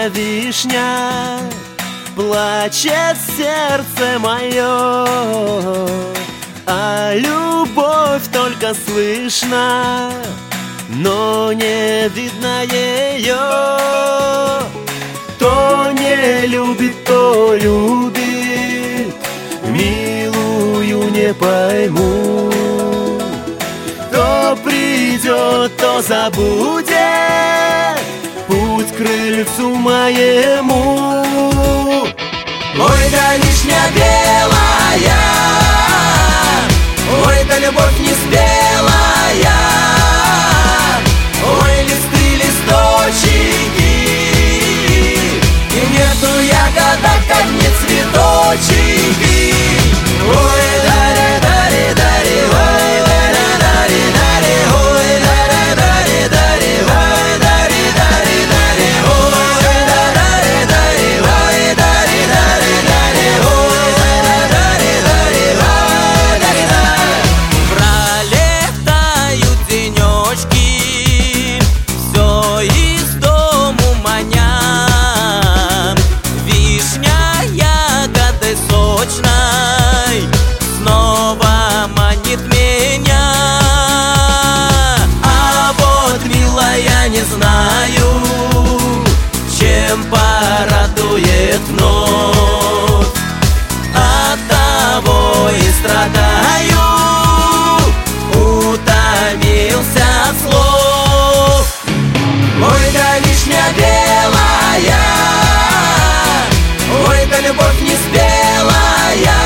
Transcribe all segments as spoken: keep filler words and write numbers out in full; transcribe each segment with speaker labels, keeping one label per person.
Speaker 1: белая вишня, плачет сердце мое, а любовь только слышно, но не видно ее. То не любит, то любит, милую не пойму. То придет, то забудет, путь к крыльцу моему.
Speaker 2: Ой, да вишня белая, ой, да любовь не спелая, ой, листы, листочки, и нету ягода, как не цветочки. Ой, дари, дари, дари, ой, дари, дари, дари, ой, дари, дари, дари, ой, дари, дари, дари, ой, дари, дари, ой, дари, дари, дари, ой, дари, дари, ой, дари, дари.
Speaker 3: Пролетают денечки, все из дому маня, вишня ягодой сочной снова манит меня. А вот, милая, не знаю, чем порадует вновь, оттого и страдаю, утомился от слов.
Speaker 2: Ой, да вишня белая, ой, да любовь не спелая,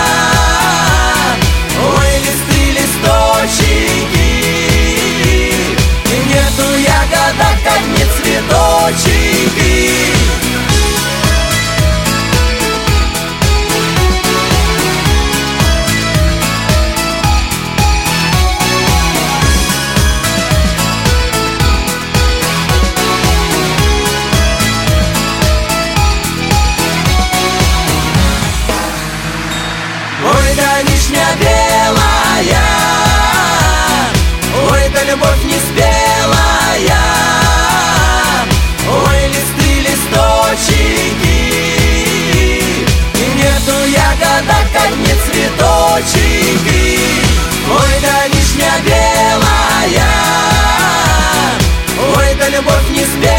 Speaker 2: ой, листы, листочки, и нету ягода, как не цветочки. Ой, да вишня белая, ой, да любовь не спелая, ой, листы, листочки, и нету ягода, как не цветочки. Ой, да вишня белая, ой, да любовь не спелая,